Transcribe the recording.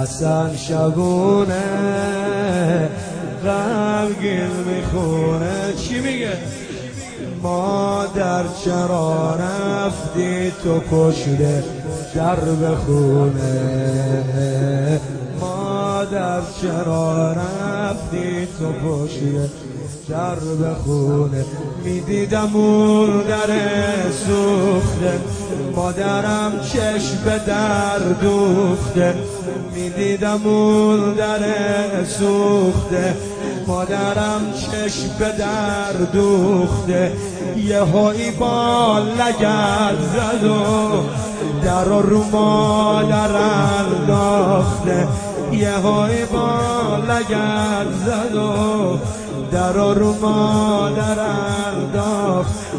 حسن شبونه غمگین میخونه. چی میگه؟ مادر چرا رفتی تو پشت در بخونه، مادر چرا رفتی تو پشت در بخونه. میدیدم اون در سوخته، مادرم چشم به در دوخته. میدیدم اون در سوخته، مادرم چشم به در دوخته. یه هایی با لگد زد و در رو مادر انداخته. یه هایی با لگد زد و در رو مادر انداخت.